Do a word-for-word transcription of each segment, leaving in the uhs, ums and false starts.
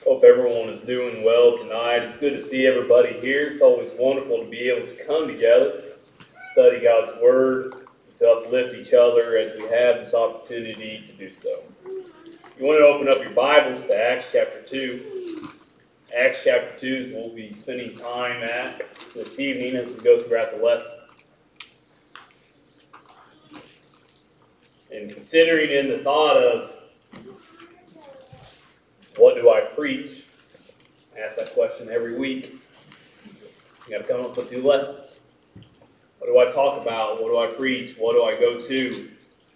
Hope everyone is doing well tonight. It's good to see everybody here. It's always wonderful to be able to come together, study God's Word, to uplift each other as we have this opportunity to do so. You want to open up your Bibles to Acts chapter two. Acts chapter two is what we'll be spending time at this evening as we go throughout the lesson. And considering in the thought of what do I preach, I ask that question every week. You got to come up with new lessons. What do I talk about? What do I preach? What do I go to?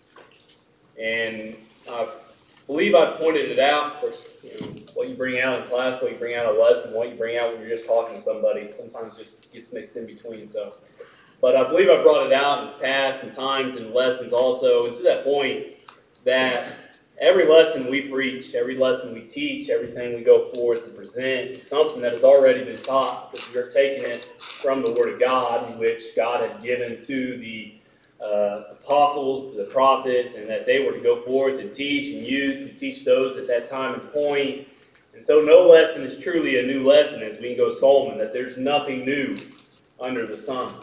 And I believe I pointed it out. Of course, you know, what you bring out in class, what you bring out in a lesson, what you bring out when you're just talking to somebody, sometimes just gets mixed in between. So, but I believe I brought it out in past and times and lessons also, and to that point that every lesson we preach, every lesson we teach, everything we go forth and present is something that has already been taught, because we are taking it from the Word of God, in which God had given to the uh, apostles, to the prophets, and that they were to go forth and teach and use to teach those at that time and point. And so no lesson is truly a new lesson, as we can go Solomon, that there's nothing new under the sun.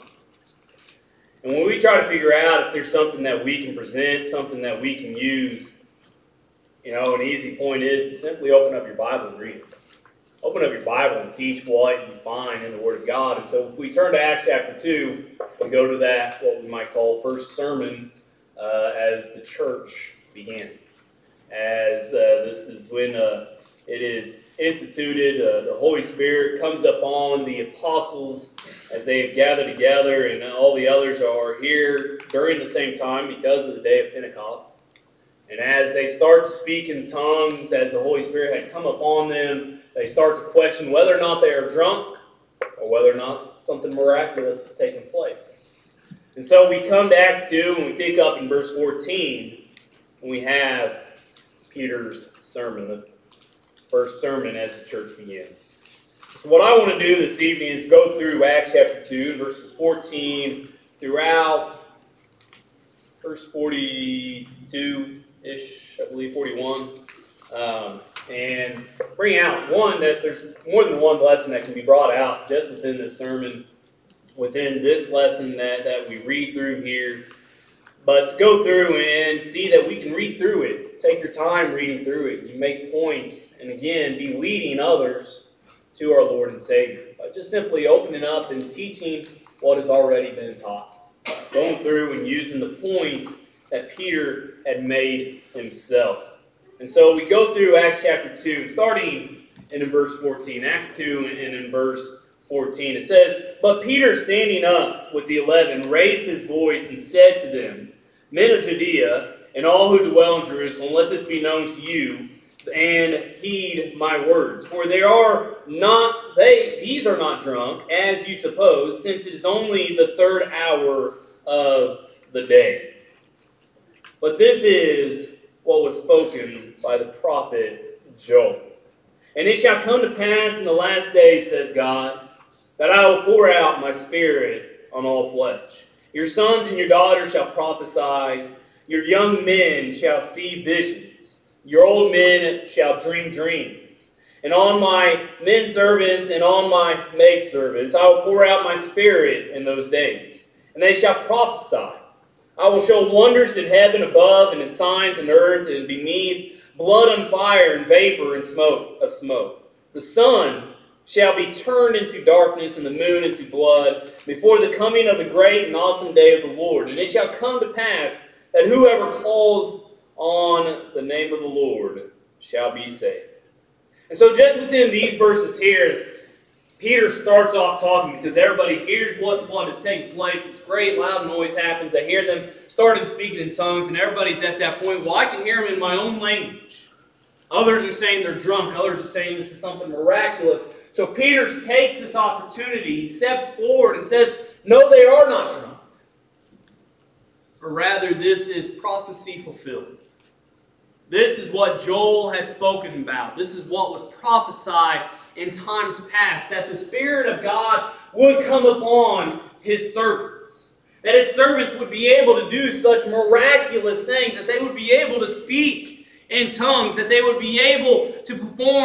And when we try to figure out if there's something that we can present, something that we can use, you know, an easy point is to simply open up your Bible and read it. Open up your Bible and teach what you find in the Word of God. And so if we turn to Acts chapter two, we go to that, what we might call first sermon uh, as the church began. As uh, this is when uh, it is instituted, uh, the Holy Spirit comes upon the apostles as they have gathered together, and all the others are here during the same time because of the day of Pentecost. And as they start to speak in tongues, as the Holy Spirit had come upon them, they start to question whether or not they are drunk or whether or not something miraculous has taken place. And so we come to Acts two and we pick up in verse fourteen, and we have Peter's sermon, the first sermon as the church begins. So what I want to do this evening is go through Acts chapter two, verses fourteen throughout verse forty-two-ish, I believe, forty-one, um, and bring out, one, that there's more than one lesson that can be brought out just within this sermon, within this lesson that, that we read through here, but to go through and see that we can read through it. Take your time reading through it. You make points, and again, be leading others to our Lord and Savior by just simply opening up and teaching what has already been taught. Going through and using the points that Peter had made himself. And so we go through Acts chapter two, starting in, in verse fourteen. Acts two and in verse fourteen. It says, "But Peter, standing up with the eleven, raised his voice and said to them, 'Men of Judea, and all who dwell in Jerusalem, let this be known to you, and heed my words. For they are not they these are not drunk, as you suppose, since it is only the third hour of the day. But this is what was spoken by the prophet Joel. And it shall come to pass in the last days, says God, that I will pour out my spirit on all flesh. Your sons and your daughters shall prophesy. Your young men shall see visions. Your old men shall dream dreams. And on my men servants and on my maid servants I will pour out my spirit in those days. And they shall prophesy. I will show wonders in heaven above and in signs in earth and beneath, blood on fire and vapor and smoke of smoke. The sun shall be turned into darkness and the moon into blood before the coming of the great and awesome day of the Lord. And it shall come to pass that whoever calls on the name of the Lord shall be saved.'" And so just within these verses here, as Peter starts off talking, because everybody hears what, what is taking place. This great loud noise happens. They hear them starting speaking in tongues, and everybody's at that point, well, I can hear them in my own language. Others are saying they're drunk. Others are saying this is something miraculous. So Peter takes this opportunity. He steps forward and says, no, they are not drunk. But rather, this is prophecy fulfilled. This is what Joel had spoken about. This is what was prophesied in times past, that the Spirit of God would come upon His servants. That His servants would be able to do such miraculous things, that they would be able to speak in tongues, that they would be able to perform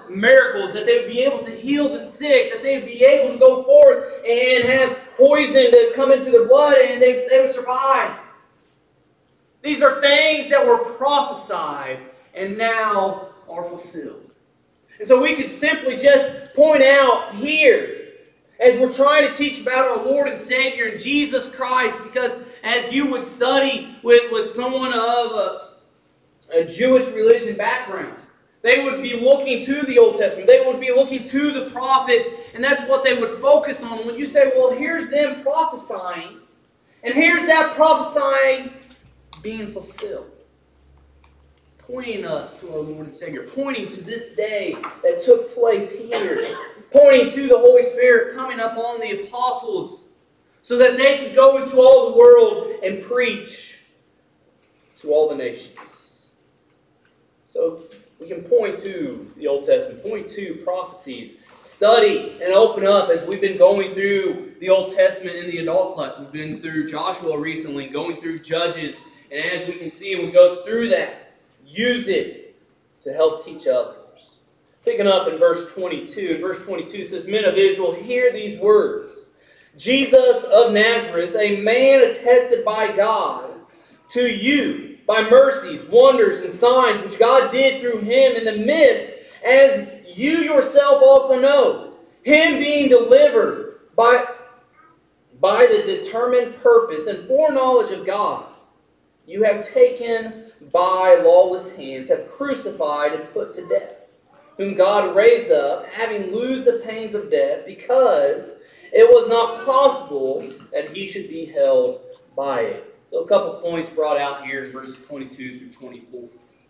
miracles, that they would be able to heal the sick, that they would be able to go forth and have poison to come into their blood and they, they would survive. These are things that were prophesied and now are fulfilled. And so we could simply just point out here, as we're trying to teach about our Lord and Savior and Jesus Christ, because as you would study with, with someone of a, a Jewish religion background, they would be looking to the Old Testament. They would be looking to the prophets, and that's what they would focus on. When you say, well, here's them prophesying, and here's that prophesying being fulfilled. Pointing us to our Lord and Savior. Pointing to this day that took place here. Pointing to the Holy Spirit coming up on the apostles so that they could go into all the world and preach to all the nations. So we can point to the Old Testament, point to prophecies, study and open up as we've been going through the Old Testament in the adult class. We've been through Joshua recently, going through Judges, and as we can see, and we go through that, use it to help teach others. Picking up in verse twenty-two, and verse twenty-two says, Men of Israel, hear these words. Jesus of Nazareth, a man attested by God to you by mercies, wonders, and signs which God did through him in the midst, as you yourself also know, him being delivered by, by the determined purpose and foreknowledge of God, you have taken by lawless hands, have crucified and put to death, whom God raised up, having loosed the pains of death, because it was not possible that he should be held by it. So a couple points brought out here in verses twenty-two through twenty-four.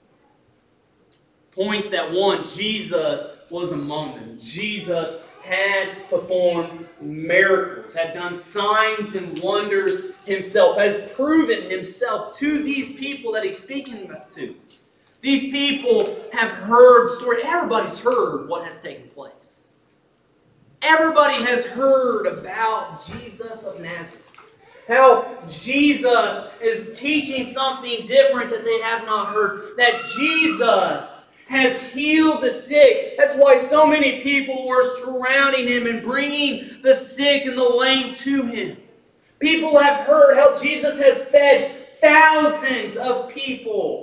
Points that, one, Jesus was among them. Jesus had performed miracles, had done signs and wonders himself, has proven himself to these people that he's speaking to. These people have heard the story. Everybody's heard what has taken place. Everybody has heard about Jesus of Nazareth. How Jesus is teaching something different that they have not heard. That Jesus has healed the sick. That's why so many people were surrounding him and bringing the sick and the lame to him. People have heard how Jesus has fed thousands of people.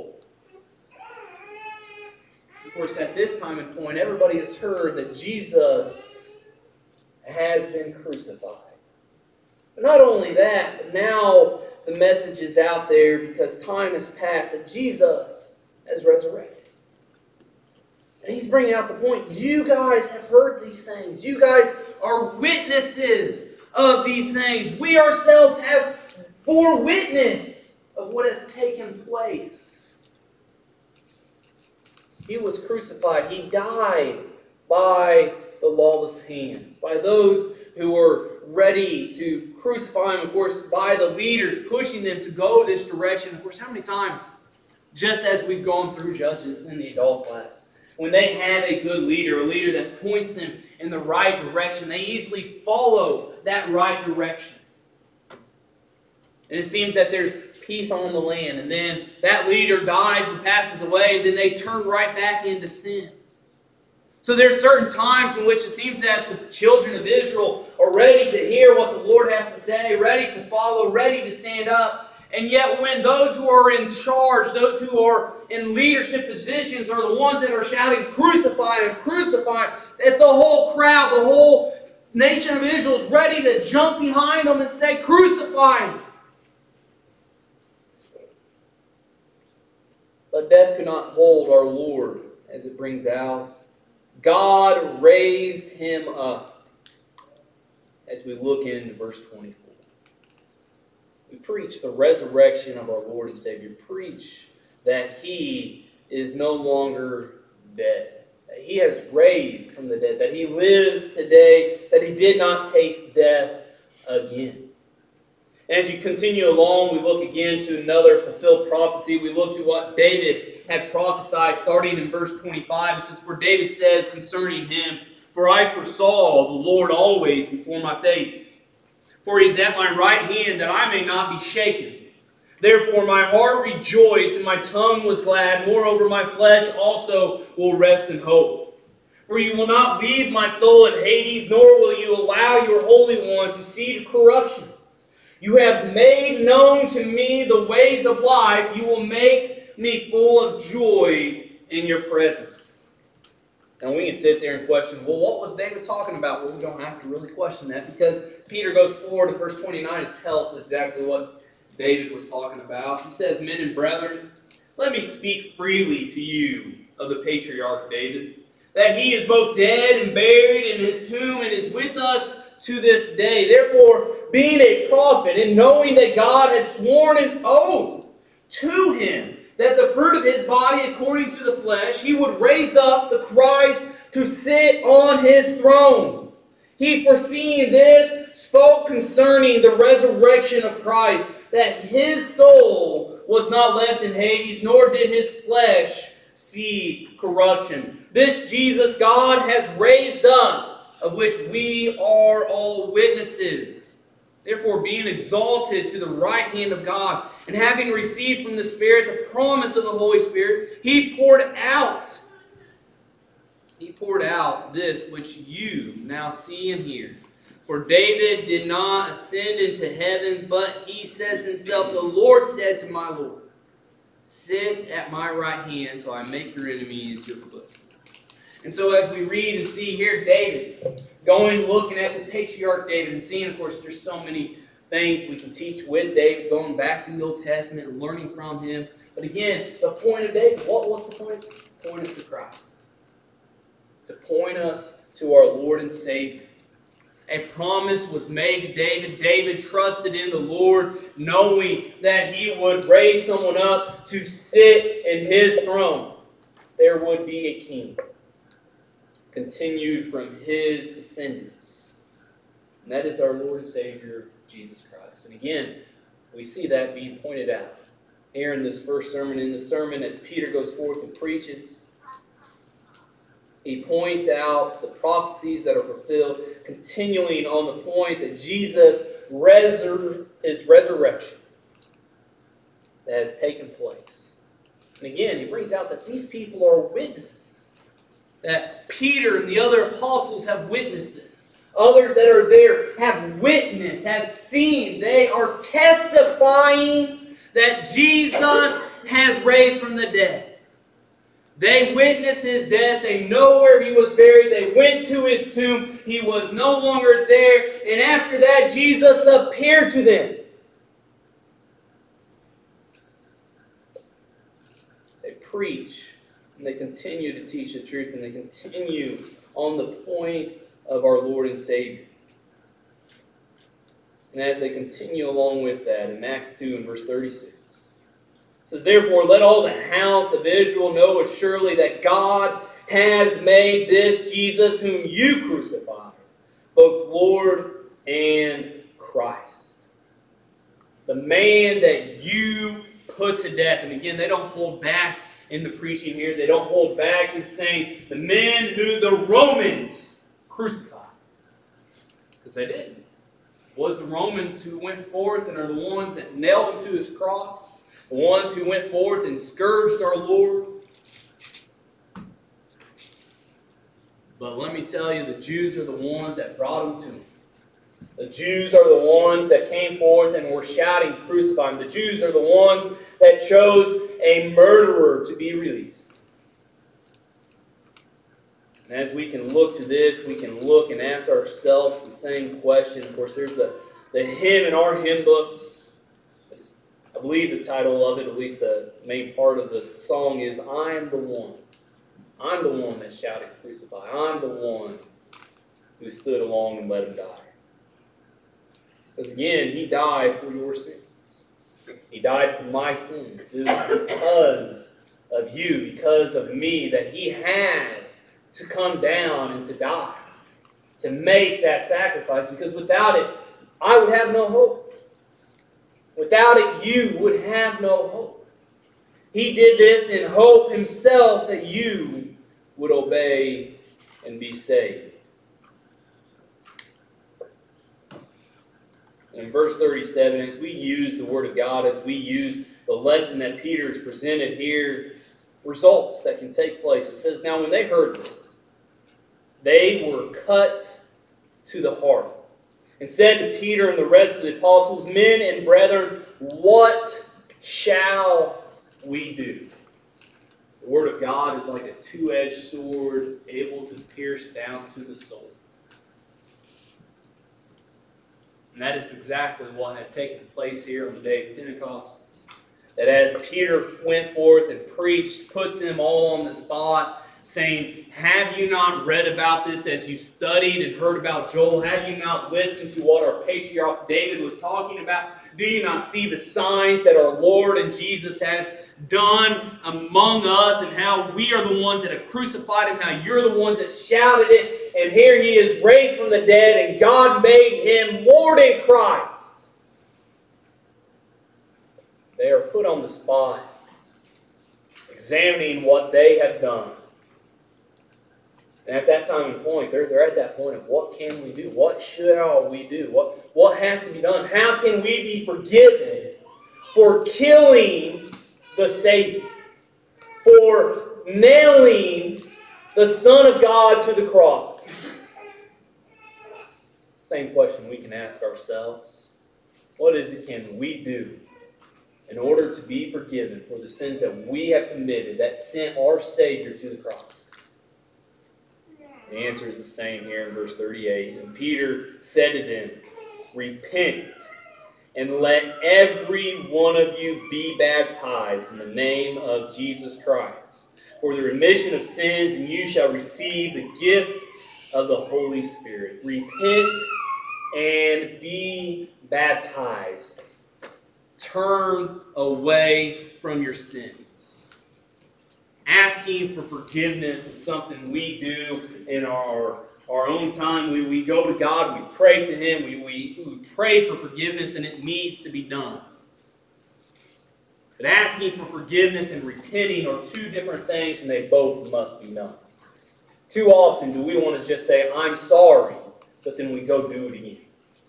Of course, at this time and point, everybody has heard that Jesus has been crucified. But not only that, but now the message is out there because time has passed that Jesus has resurrected. And he's bringing out the point, you guys have heard these things. You guys are witnesses of these things. We ourselves have bore witness of what has taken place. He was crucified. He died by the lawless hands, by those who were ready to crucify him, of course, by the leaders pushing them to go this direction. Of course, how many times, just as we've gone through Judges in the adult class, when they have a good leader, a leader that points them in the right direction, they easily follow that right direction. And it seems that there's peace on the land, and then that leader dies and passes away, then they turn right back into sin. So there's certain times in which it seems that the children of Israel are ready to hear what the Lord has to say, ready to follow, ready to stand up. And yet when those who are in charge, those who are in leadership positions are the ones that are shouting, crucify him, crucify him, that the whole crowd, the whole nation of Israel is ready to jump behind them and say, crucify him. But death could not hold our Lord, as it brings out. God raised him up, as we look into verse twenty-four. We preach the resurrection of our Lord and Savior. Preach that he is no longer dead. That he has raised from the dead. That he lives today. That he did not taste death again. And as you continue along, we look again to another fulfilled prophecy. We look to what David had prophesied, starting in verse twenty-five. It says, For David says concerning him, For I foresaw the Lord always before my face. For he is at my right hand, that I may not be shaken. Therefore my heart rejoiced, and my tongue was glad. Moreover, my flesh also will rest in hope. For you will not leave my soul in Hades, nor will you allow your Holy One to see corruption. You have made known to me the ways of life. You will make me full of joy in your presence. And we can sit there and question, well, what was David talking about? Well, we don't have to really question that, because Peter goes forward in verse twenty-nine and tells us exactly what David was talking about. He says, men and brethren, let me speak freely to you of the patriarch David, that he is both dead and buried in his tomb and is with us to this day. Therefore, being a prophet and knowing that God had sworn an oath to him that the fruit of his body according to the flesh, he would raise up the Christ to sit on his throne. He, foreseeing this, spoke concerning the resurrection of Christ, that his soul was not left in Hades, nor did his flesh see corruption. This Jesus God has raised up, of which we are all witnesses. Therefore, being exalted to the right hand of God, and having received from the Spirit the promise of the Holy Spirit, he poured out, he poured out this which you now see and hear. For David did not ascend into heaven, but he says himself, the Lord said to my Lord, sit at my right hand till I make your enemies your footstool. And so as we read and see here David, going looking at the patriarch David and seeing, of course, there's so many things we can teach with David, going back to the Old Testament and learning from him. But again, the point of David, what was the point? Point us to Christ. To point us to our Lord and Savior. A promise was made to David. David trusted in the Lord, knowing that he would raise someone up to sit in his throne. There would be a king, continued from his descendants. And that is our Lord and Savior, Jesus Christ. And again, we see that being pointed out here in this first sermon. In the sermon, as Peter goes forth and preaches, he points out the prophecies that are fulfilled, continuing on the point that Jesus' resur- his resurrection that has taken place. And again, he brings out that these people are witnesses. That Peter and the other apostles have witnessed this. Others that are there have witnessed, have seen. They are testifying that Jesus has raised from the dead. They witnessed his death. They know where he was buried. They went to his tomb. He was no longer there. And after that, Jesus appeared to them. They preach and they continue to teach the truth, and they continue on the point of our Lord and Savior. And as they continue along with that, in Acts two and verse thirty-six, it says, therefore, let all the house of Israel know assuredly that God has made this Jesus whom you crucified, both Lord and Christ. The man that you put to death. And again, they don't hold back in the preaching here. They don't hold back in saying the men who the Romans crucified. Because they didn't. It was the Romans who went forth and are the ones that nailed him to his cross. The ones who went forth and scourged our Lord. But let me tell you, the Jews are the ones that brought him to him. The Jews are the ones that came forth and were shouting, crucify him. The Jews are the ones that chose a murderer to be released. And as we can look to this, we can look and ask ourselves the same question. Of course, there's the, the hymn in our hymn books. I believe the title of it, at least the main part of the song, is I am the one. I'm the one that shouted crucify. I'm the one who stood along and let him die. Because again, he died for your sins. He died for my sins. It was because of you, because of me, that he had to come down and to die, to make that sacrifice. Because without it, I would have no hope. Without it, you would have no hope. He did this in hope himself that you would obey and be saved. And in verse thirty-seven, as we use the Word of God, as we use the lesson that Peter has presented here, results that can take place. It says, now when they heard this, they were cut to the heart, and said to Peter and the rest of the apostles, Men and brethren, what shall we do? The word of God is like a two-edged sword, able to pierce down to the soul. And that is exactly what had taken place here on the day of Pentecost. That as Peter went forth and preached, put them all on the spot, saying, Have you not read about this as you studied and heard about Joel? Have you not listened to what our patriarch David was talking about? Do you not see the signs that our Lord and Jesus has done among us, and how we are the ones that have crucified him, how you're the ones that shouted it, and here he is raised from the dead, and God made him Lord in Christ? They are put on the spot, examining what they have done. And at that time and point, they're, they're at that point of what can we do? What shall we do? What, what has to be done? How can we be forgiven for killing the Savior? For nailing the Son of God to the cross? Same question we can ask ourselves. What is it can we do in order to be forgiven for the sins that we have committed that sent our Savior to the cross? The answer is the same here in verse thirty-eight. And Peter said to them, Repent, and let every one of you be baptized in the name of Jesus Christ for the remission of sins, and you shall receive the gift of the Holy Spirit. Repent and be baptized. Turn away from your sins. Asking for forgiveness is something we do in our, our own time. We, we go to God, we pray to Him, we, we, we pray for forgiveness, and it needs to be done. But asking for forgiveness and repenting are two different things, and they both must be done. Too often do we want to just say, I'm sorry, but then we go do it again.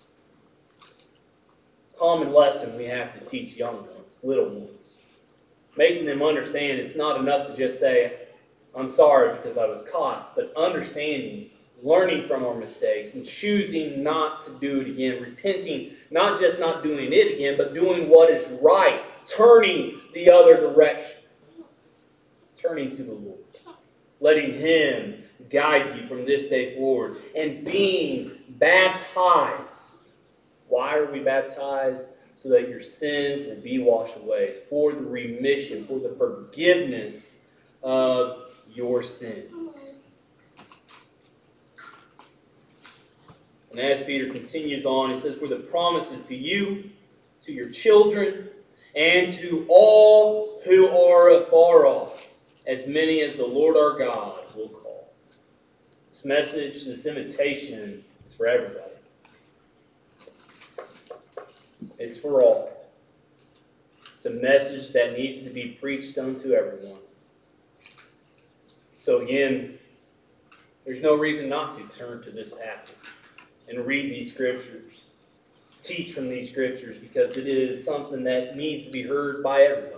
Common lesson we have to teach young ones, little ones. Making them understand it's not enough to just say, I'm sorry because I was caught, but understanding, learning from our mistakes, and choosing not to do it again. Repenting, not just not doing it again, but doing what is right. Turning the other direction. Turning to the Lord. Letting Him guide you from this day forward. And being baptized. Why are we baptized? So that your sins will be washed away, for the remission, for the forgiveness of your sins. And as Peter continues on, he says, For the promises to you, to your children, and to all who are afar off, as many as the Lord our God will call. This message, this invitation is for everybody. It's for all. It's a message that needs to be preached unto everyone. So again, there's no reason not to turn to this passage and read these scriptures. Teach from these scriptures, because it is something that needs to be heard by everybody.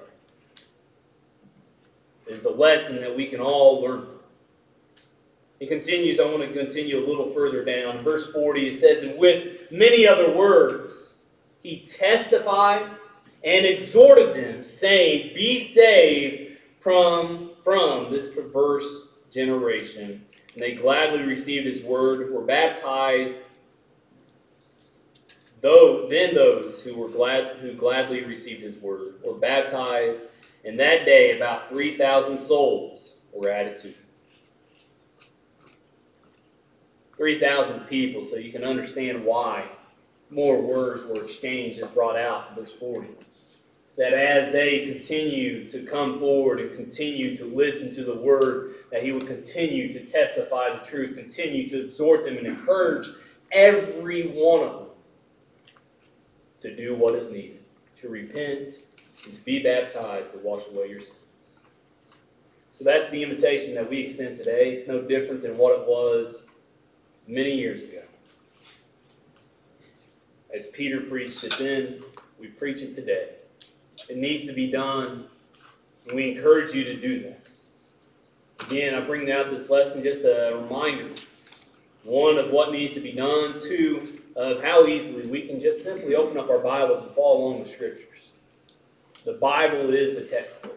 It is a lesson that we can all learn from. He continues, I want to continue a little further down. In verse forty, it says, And with many other words, he testified and exhorted them, saying, Be saved from, from this perverse generation. And they gladly received his word, were baptized. Though then those who were glad who gladly received his word were baptized, and that day about three thousand souls were added to him. Three thousand people, so you can understand why more words were exchanged, as brought out in verse forty. That as they continue to come forward and continue to listen to the word, that he would continue to testify the truth, continue to exhort them and encourage every one of them to do what is needed, to repent and to be baptized to wash away your sins. So that's the invitation that we extend today. It's no different than what it was many years ago. As Peter preached it then, we preach it today. It needs to be done, and we encourage you to do that. Again, I bring out this lesson just a reminder One, of what needs to be done. Two, of how easily we can just simply open up our Bibles and follow along the Scriptures. The Bible is the textbook.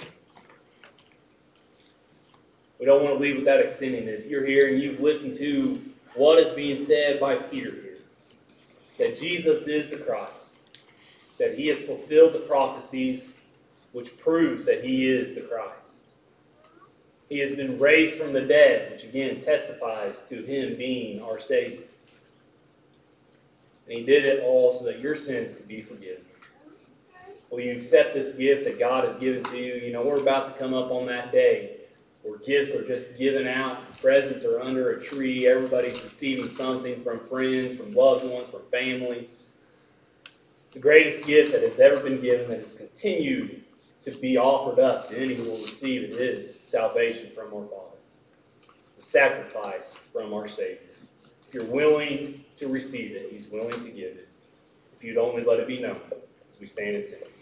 We don't want to leave without extending it. If you're here and you've listened to what is being said by Peter here, that Jesus is the Christ, that he has fulfilled the prophecies, which proves that he is the Christ. He has been raised from the dead, which again testifies to him being our Savior. And he did it all so that your sins could be forgiven. Will you accept this gift that God has given to you? You know, we're about to come up on that day where gifts are just given out, presents are under a tree, everybody's receiving something from friends, from loved ones, from family. The greatest gift that has ever been given, that has continued to be offered up to any who will receive it, is salvation from our Father, the sacrifice from our Savior. If you're willing to receive it, he's willing to give it. If you'd only let it be known as we stand and sing.